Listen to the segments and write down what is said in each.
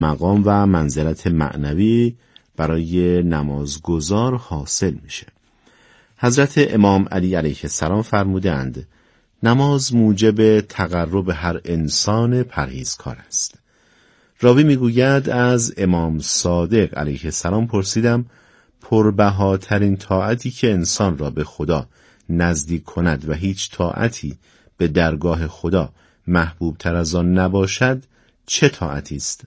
مقام و منزلت معنوی برای نمازگزار حاصل میشه. حضرت امام علی علیه السلام فرمودند نماز موجب تقرب هر انسان پرهیزکار است. راوی میگوید از امام صادق علیه السلام پرسیدم پربهاترین طاعتی که انسان را به خدا نزدیک کند و هیچ طاعتی به درگاه خدا محبوب تر از آن نباشد چه طاعتی است؟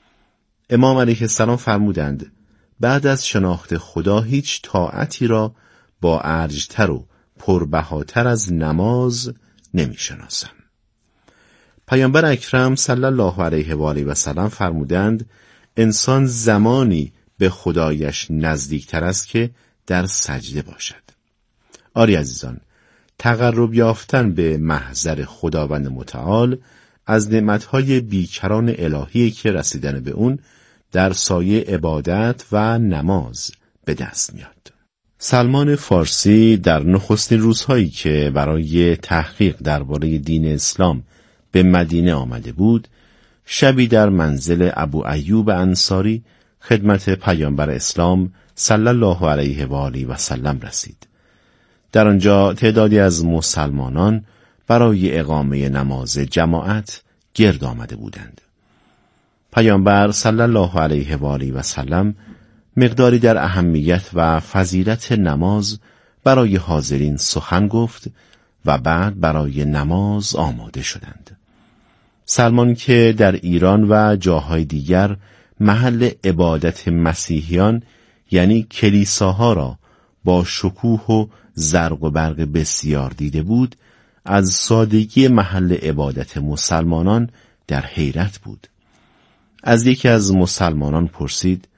امام علیه السلام فرمودند بعد از شناخت خدا هیچ طاعتی را با ارجتر و پربهاتر از نماز نمی شناسم. پیامبر اکرم صلی الله علیه و آله و سلم فرمودند انسان زمانی به خدایش نزدیکتر است که در سجده باشد. آری عزیزان، تقرب یافتن به محضر خداوند متعال از نعمتهای بیکران الهی که رسیدن به اون در سایه عبادت و نماز به دست میاد. سلمان فارسی در نخستین روزهایی که برای تحقیق درباره دین اسلام به مدینه آمده بود، شبی در منزل ابو ایوب انصاری خدمت پیامبر اسلام صلی الله علیه و آله و سلم رسید. در آنجا تعدادی از مسلمانان برای اقامه نماز جماعت گرد آمده بودند. پیامبر صلی الله علیه و آله و سلم مقداری در اهمیت و فضیلت نماز برای حاضرین سخن گفت و بعد برای نماز آماده شدند. سلمان که در ایران و جاهای دیگر محل عبادت مسیحیان یعنی کلیساها را با شکوه و زرق و برق بسیار دیده بود، از سادگی محل عبادت مسلمانان در حیرت بود. از یکی از مسلمانان پرسید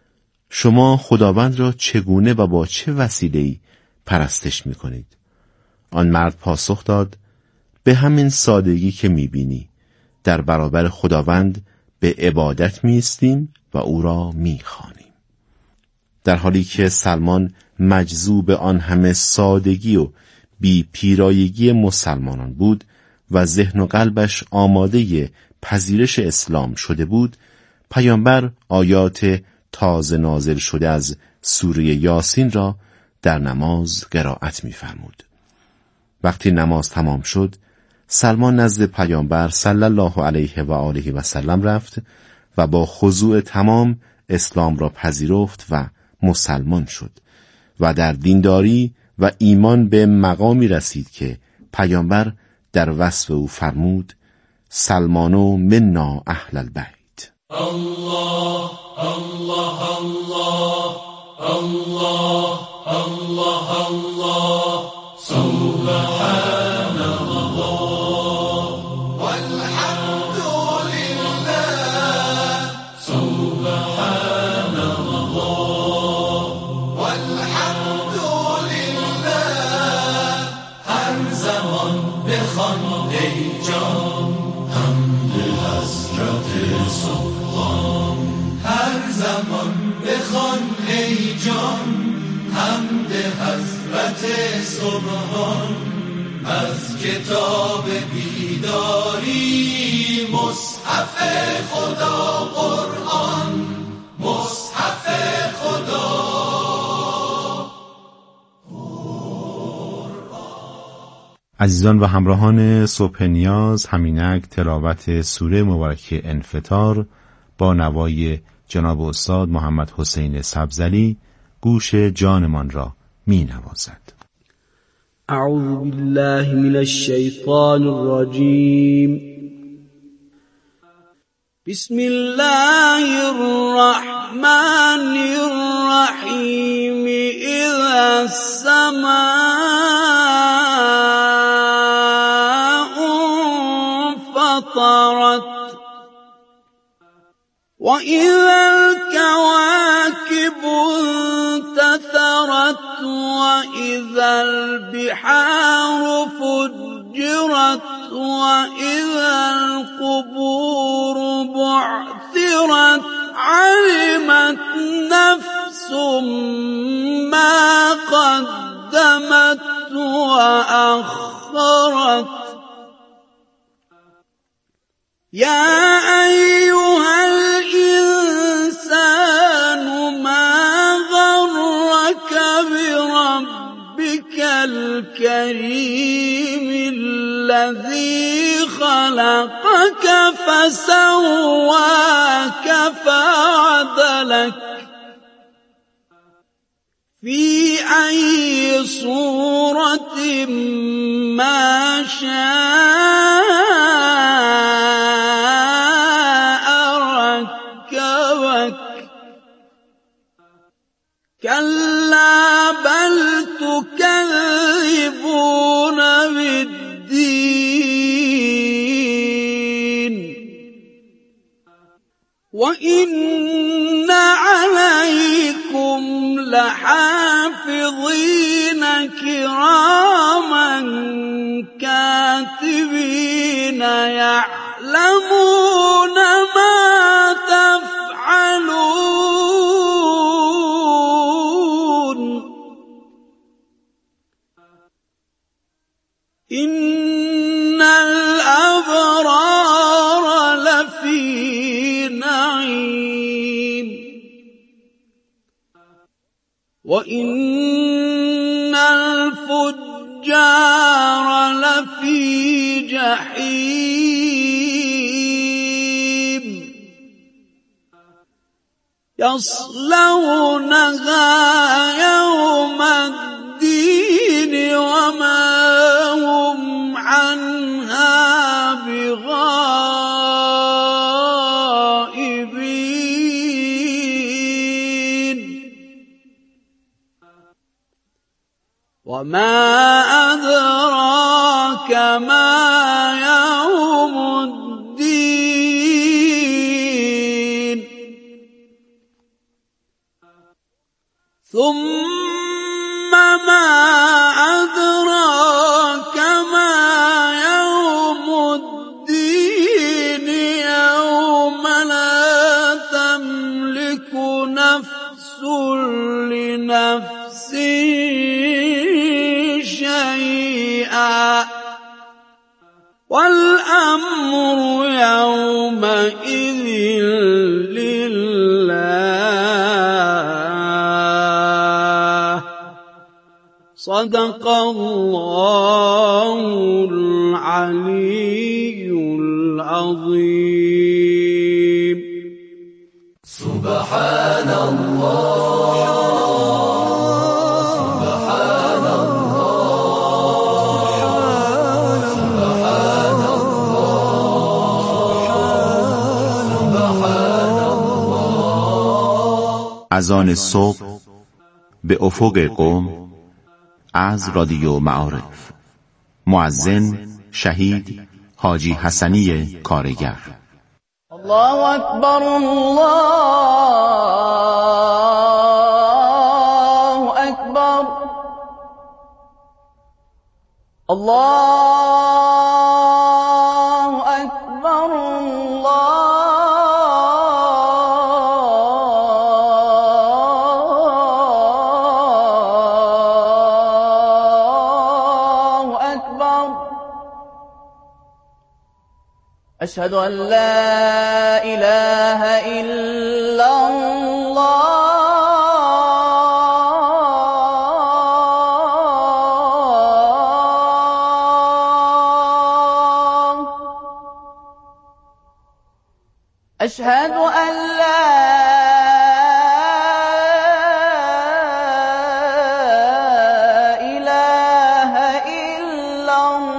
شما خداوند را چگونه و با چه وسیله‌ای پرستش می‌کنید؟ آن مرد پاسخ داد به همین سادگی که می‌بینی، در برابر خداوند به عبادت می‌ایستیم و او را می‌خوانیم. در حالی که سلمان مجذوب آن همه سادگی و بی پیرایگی مسلمانان بود و ذهن و قلبش آماده پذیرش اسلام شده بود، پیامبر آیات تازه نازل شده از سوره یاسین را در نماز قرائت می‌فرمود. وقتی نماز تمام شد، سلمان نزد پیامبر صلی الله علیه و آله و سلم رفت و با خضوع تمام اسلام را پذیرفت و مسلمان شد و در دینداری و ایمان به مقامی رسید که پیامبر در وصف او فرمود سلمانو منا اهل البیت. الله الله الله الله الله الله سبحان الله والحمد لله سبحان الله والحمد لله هر زمان بخوان ای جان حمد حضرت سبحان هر زمان بخوان ای جان حمد حضرت سبحان از کتاب بیداری مصحف خدا قرآن مصحف خدا عزیزان و همراهان صبح نیاز، همینک تلاوت سوره مبارکه انفطار با نوای جناب استاد محمد حسین سبزلی گوش جانمان را می نوازد. اعوذ بالله من الشیطان الرجیم بسم الله الرحمن الرحیم اذا السماء انفطرت وإذا الكواكب انتثرت وإذا البحار فجرت وإذا القبور بعثرت علمت نفس ما قدمت وأخرت يا أيها الإنسان فسواك فعدلك في أي صورة ما شاء ركبك كلا بل تكذبون بالدين وإن عليكم لحافظين كراما كاتبين يعلمون ما تفعلون إن الأبرار لفي نعيم وإن الفجار لفي جحيم يصلونها يوم الدين وما هم عنها بغائبين وما أدراك ما يوم الدين ثم ما أدراك ما يوم الدين يوم لا تملك نفس لنفس شيئا والأمر يومئذ لله صدق الله العلي العظيم سبحان الله سبحان الله سبحان الله سبحان الله. اذان صبح به افق قم از رادیو معارف. مؤذن شهید حاجی حسنی کارگر. الله اکبر الله اکبر الله اکبر الله اکبر أشهد أن لا إله إلا الله أشهد أن لا إله إلا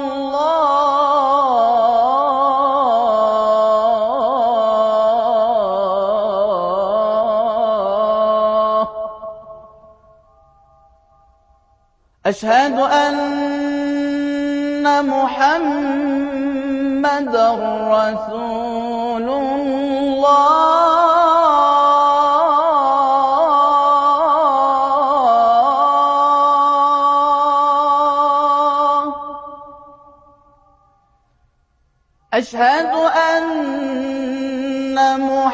الله أشهد أن محمدًا رسول الله أشهد أن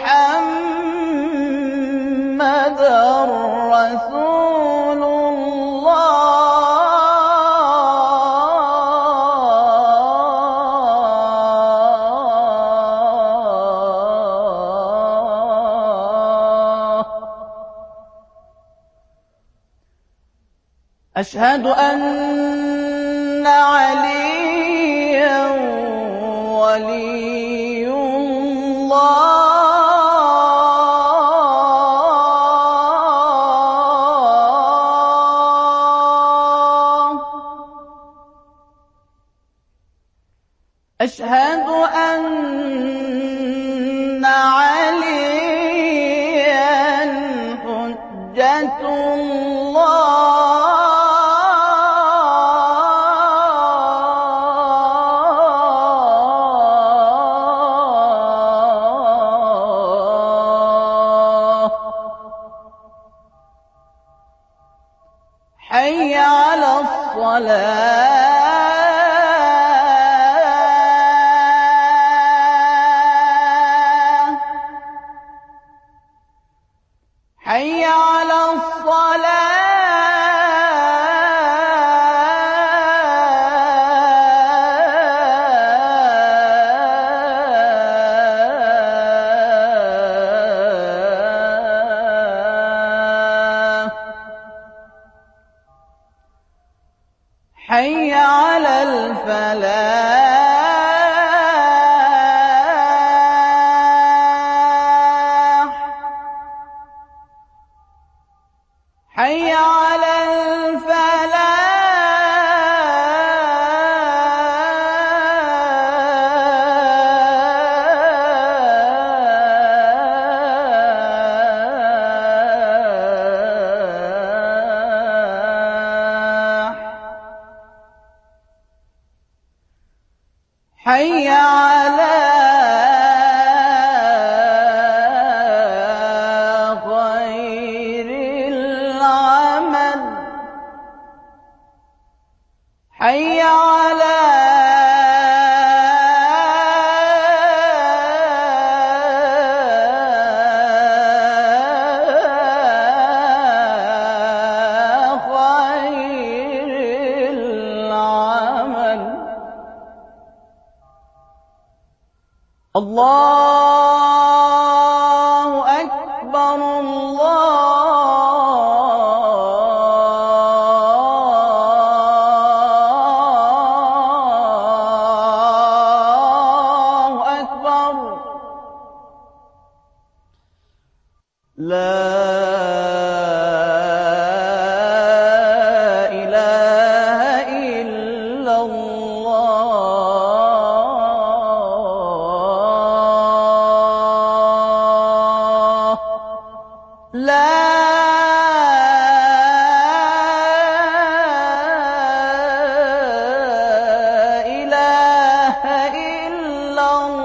محمدًا رسول الله أشهد أن عليا ولي حي على الصلاة حي على حي على الفلاح حي على حي على خير العمل حي على خير العمل الله أكبر الله أكبر لا إله إلا الله لا إله إلا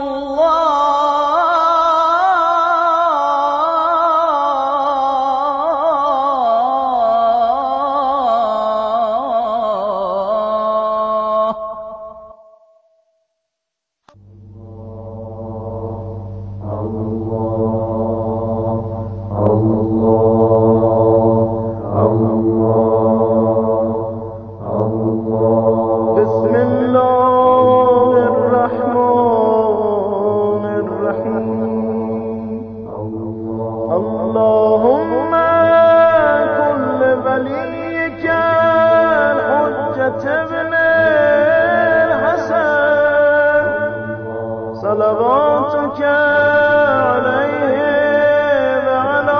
بسم الله الرحمن الرحيم اللهم كن لوليك الحجة ابن الحسن صلواتك عليه وعلى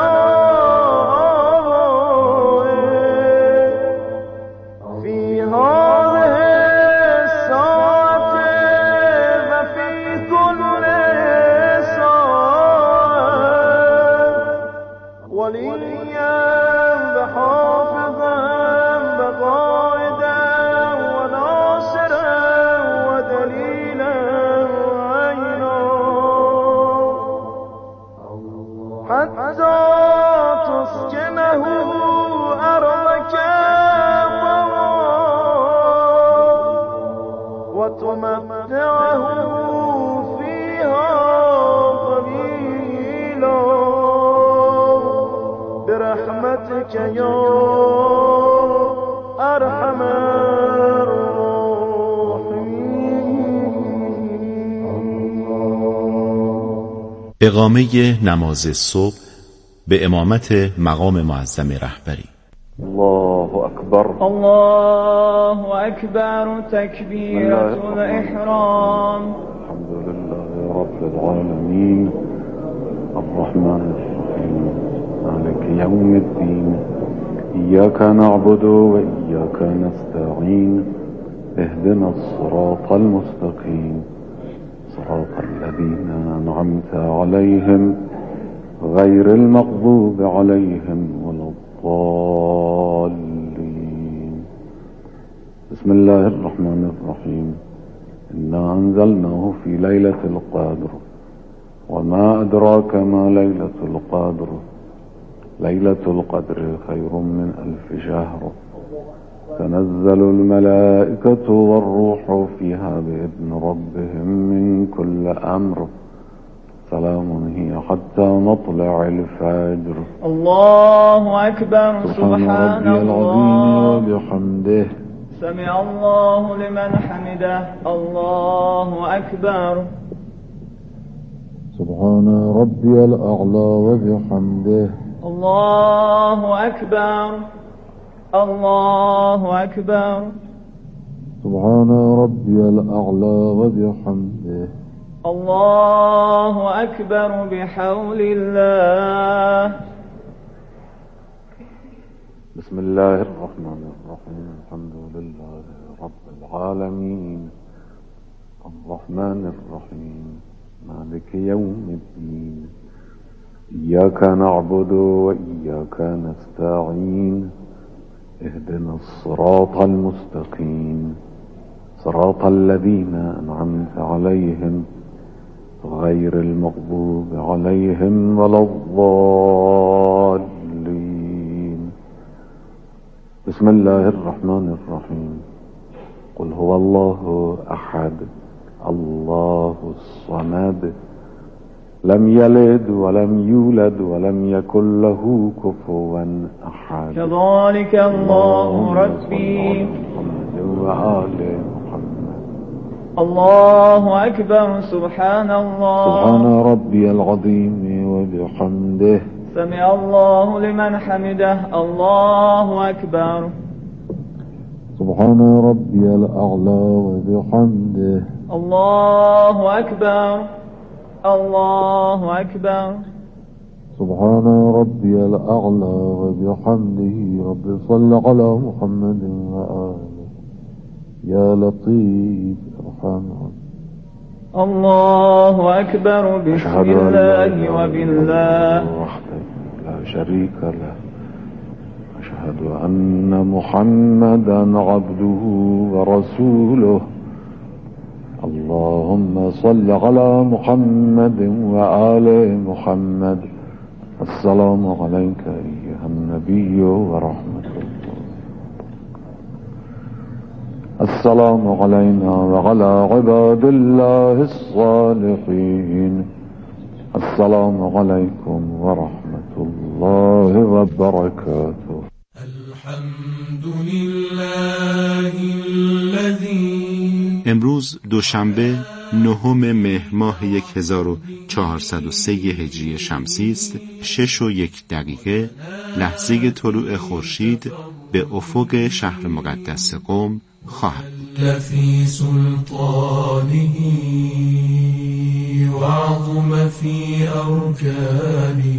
آبائه في هذه الساعة وفي كل ساعة وليا وحافظا وقائدا وناصرا ودليلا وعينا حتى تسكنه أرضك طوعا وتمتعه فيها طويلا برحمتك يا أرحم الراحمين. اقامه نماز صبح به امامت مقام معظم رهبری. الله أكبر الله أكبر تكبيرة الإحرام الحمد لله رب العالمين الرحمن الرحيم مالك يوم الدين إياك نعبد وإياك نستعين اهدنا الصراط المستقيم صراط الذين أنعمت عليهم غير المغضوب عليهم ولا الضالين. بسم الله الرحمن الرحيم. إنا أنزلناه في ليلة القدر وما أدراك ما ليلة القدر ليلة القدر خير من 1000 شهر تنزل الملائكة والروح فيها بإذن ربهم من كل أمر سلام هي حتى مطلع الفجر. الله أكبر. سبحان ربي الله العظيم وبحمده. سمع الله لمن حمده. الله أكبر. سبحان ربي الأعلى وبحمده. الله أكبر. الله أكبر. سبحان ربي الأعلى وبحمده. الله أكبر بحول الله. بسم الله الرحمن الرحيم. الحمد لله رب العالمين الرحمن الرحيم مالك يوم الدين إياك نعبد وإياك نستعين اهدنا الصراط المستقيم صراط الذين أنعمت عليهم غير المغضوب عليهم ولا الضالين. بسم الله الرحمن الرحيم. قل هو الله أحد الله الصمد لم يلد ولم يولد ولم يكن له كفوا أحد. كذلك الله ربي. محمد وآل محمد. الله أكبر. سبحان الله. سبحان ربي العظيم وبحمده. سمع الله لمن حمده. الله أكبر. سبحان ربي الأعلى وبحمده. الله أكبر. الله أكبر. سبحان ربي الأعلى وبحمده. رب صل على محمد وآله يا لطيف ارحم. الله أكبر. بسم الله وبالله وحده لا شريك له. أشهد أن محمدا عبده ورسوله. اللهم صل على محمد وآل محمد. السلام عليك أيها النبي ورحمة الله. السلام علينا وعلى عباد الله الصالحين. السلام عليكم ورحمة الله وبركاته. الحمد لله الذي. امروز دوشنبه 9 مهر ماه 1403 هجری شمسی است. 6:01 لحظه طلوع خورشید به افق شهر مقدس قم خواهد بود. فی سلطانه وعظم فی ارکانه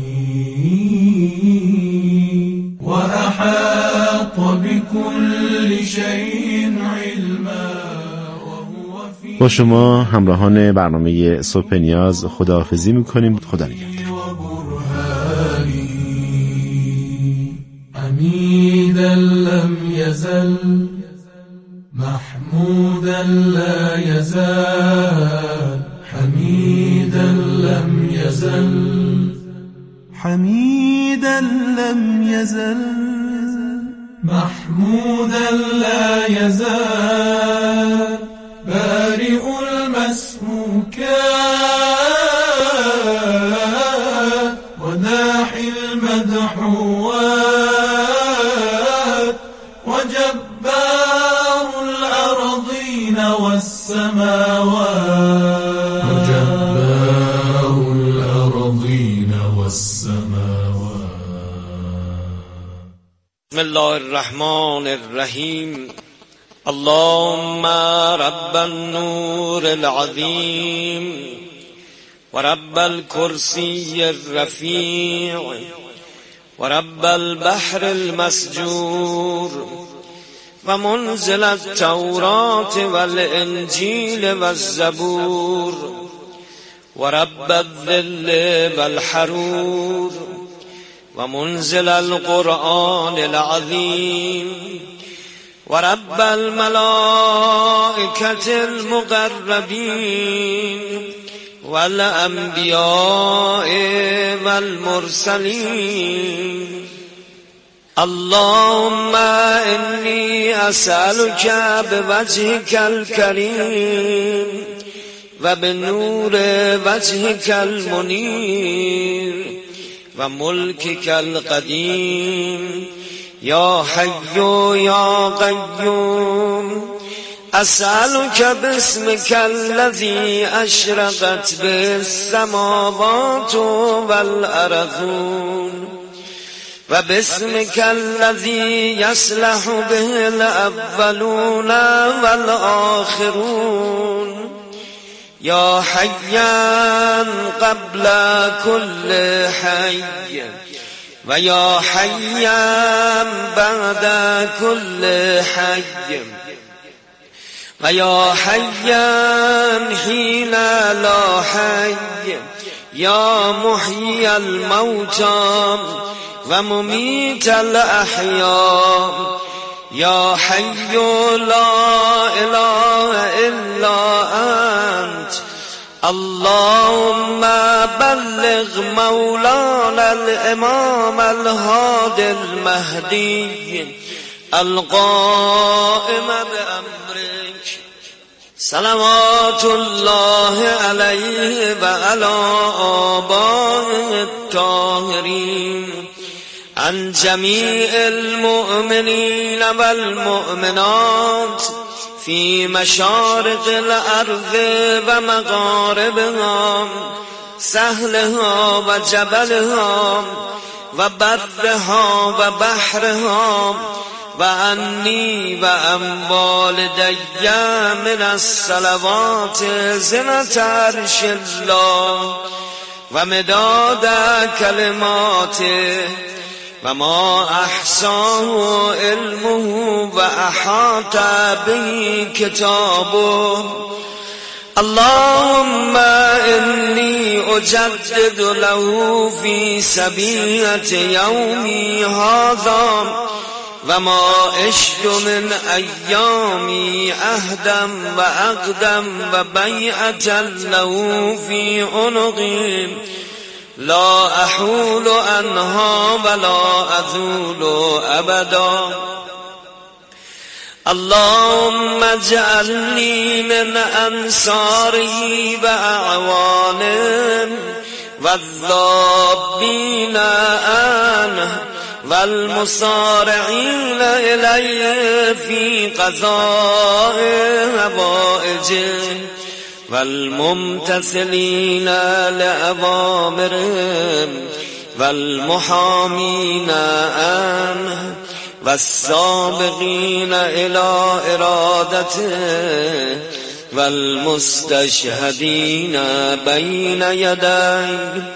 وأحاط بكل شيء علما. با شما همراهان برنامه صبح نیاز خداحافظی میکنیم. خدا نگهدار. حمیدا لم یزل محمودا لا یزال. حمیدا لم یزل حمیدا لم یزل محمودا لا یزال. بارئ المسموكات وداحي المدحوات وجبار الأرضين والسماوات. وجبار الأرضين والسماوات. بسم الله الرحمن الرحیم. اللهم رب النور العظیم و رب الكرسی الرفیع و رب البحر المسجور و منزل التوراة والانجیل والزبور و رب الظل والحرور و منزل القرآن العظیم و رب الملائکة المقربین والانبیاء والمرسلین اللهم إني أسألك بوجهك الكريم وبنور وجهك المنير وملكك القديم يا حي يا قيوم، أسألك باسمك الذي أشرقت به السماوات والأرضون، وباسمك الذي يصلح به الأولون والآخرون، يا حيا قبل كل حي ويا حيا بعد كل حي ويا حيا حين لا حي، يا محيي الموتى ومميت الأحياء، يا حي لا إله إلا أنت. اللهم بلغ مولانا الإمام الهادي المهدي القائم بأمرك صلوات الله عليه وعلى آبائه الطاهرين، عن جميع المؤمنين والمؤمنات في مشارق الأرض ومغاربها، سهلها وجبلها وبرها وبحرها، وعني وعن والدي من الصلوات زنة عرش الله ومداد كلماته وما أحصاه علمه وأحاط به كتابه. اللهم إني أجدد له في سبيلة يومي هذا وما عشت من أيامي عهدا وعقدا وبيعة له في عنقي لا أحول عنها ولا أذول أبدا. اللهم اجعلني من أنصاره وأعوانه والذابين عنه والمصارعين إليه في قضاء حوائجه والممتثلين لأوامرهم والمحامين عنه والسابقين إلى إرادته والمستشهدين بين يديه.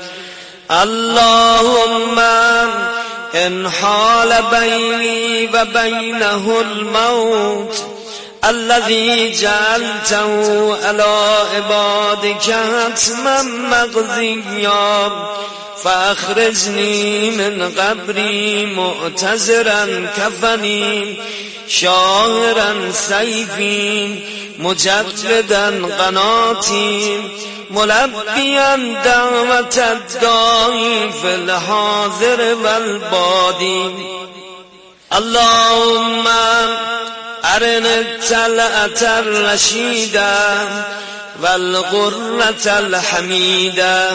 اللهم إن حال بيني وبينه الموت الذي جعلته على عبادك حتما مقضيا فأخرجني من قبري معتذرا كفني شاهرا سيفي مجردا قناتي ملبيا دعوة الداعي في الحاضر والبادي. اللهم أرنا الطلعة الرشيدة والغرة الحميدة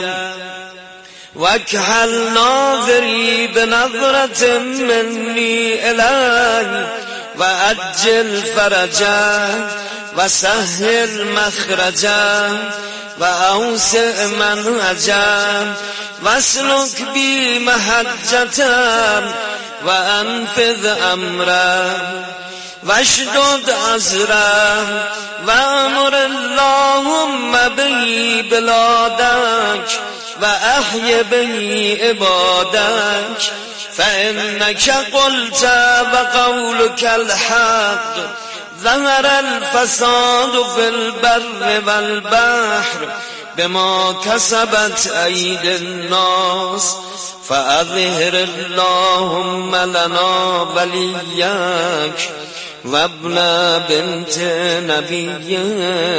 واكحل ناظري بنظرة مني إلي وأجل فرجا وسهل مخرجا وأوسع منهجا واسلك بي محجة وأنفذ أمرا واشدد عزرا وأمر اللهم به بلادك وأحي به عبادك فإنك قلت وقولك الحق ظهر الفساد في البر والبحر بما كسبت أيدي الناس فأظهر اللهم لنا وليك وابن بنت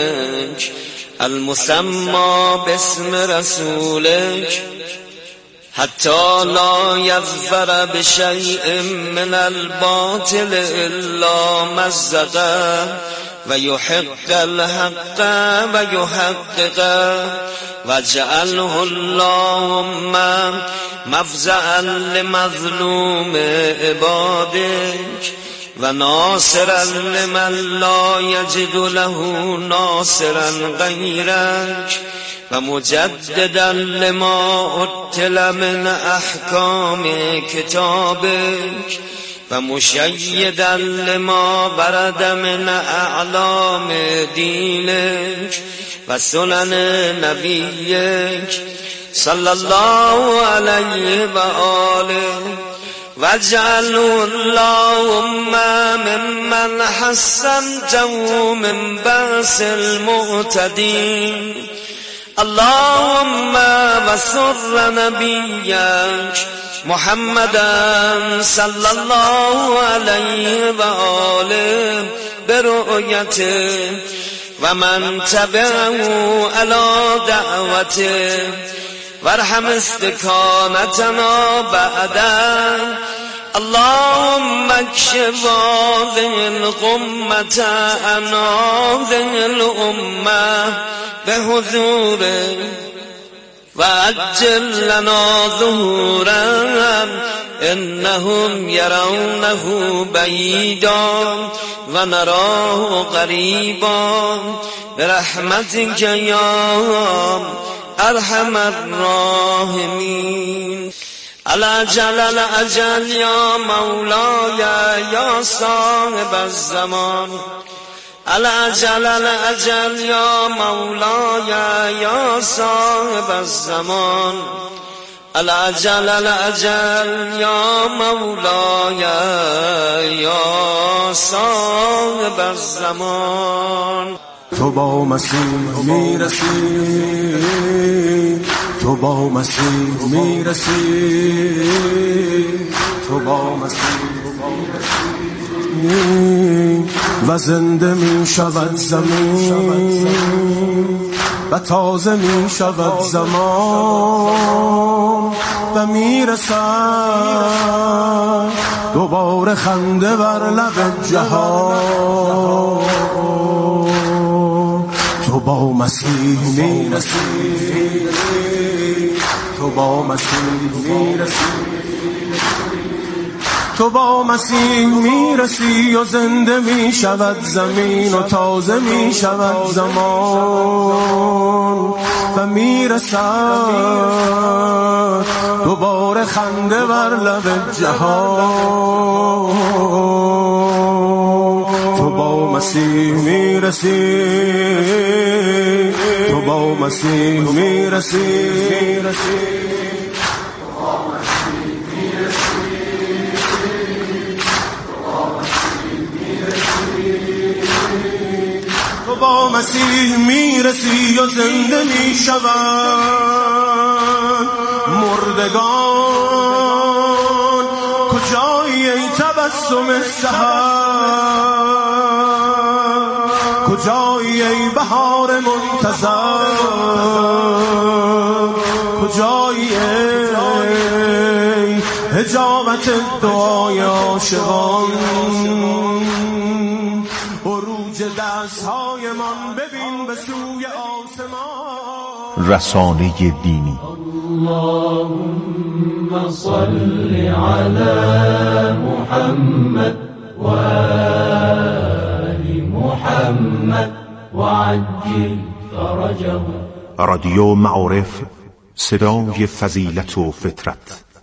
نبيك المسمى باسم رسولك حتی لا یظفر بشیء من الباطل الا مزقه و یحق الحق و یحققه واجعله اللهم مفزعا لمظلوم عبادك و ناصرا لمن لا یجد له ناصرا غیرک و مجددا لما اتل من احکام کتابک و مشیدا لما ورد من اعلام دینک و سنن نبیک صلی الله علیه و آله واجعل اللهم ممن حسنته من بأس المعتدين اللهم وسر نبيك محمدا صلى الله عليه وآله برؤيته ومن تبعه على دعوته وارحم استقامتنا بعدا اللهم اكشف هذه الغمة عن هذه الأمة بحضوره وأجل لنا ظهورا إنهم يرونه بعيدا ونراه قريبا برحمتك يا ارحم الراحمين الأجل الأجل يا مولاي يا صاحب الزمان الأجل الأجل يا مولاي يا صاحب الزمان الأجل الأجل يا مولاي يا صاحب الزمان تو با مسیح میرسی تو با مسیح میرسی تو با مسیح و زنده می شود زمین و تازه می شود زمان و می رسد دوباره خنده بر لب جهان تو با مسیح میرسی تو با مسیح میرسی تو با مسیح میرسی و زنده می شود زمین و تازه می شود زمان و می رسد دوباره خنده بر لب جهان تو با مسیح میرسی تو با مسیح میرسی تو با مسیح میرسی و زنده می شود مردگان کجایی ای تبسم سحر کجایی ای بهار منتظر کجایی ای حجابت دعای عاشقان عروج دستهای من ببین به سوی آسمان رسانه دینی اللهم صل على محمد و آل محمد وعجل فرجه رادیو معارف صدای فضیلت و فطرت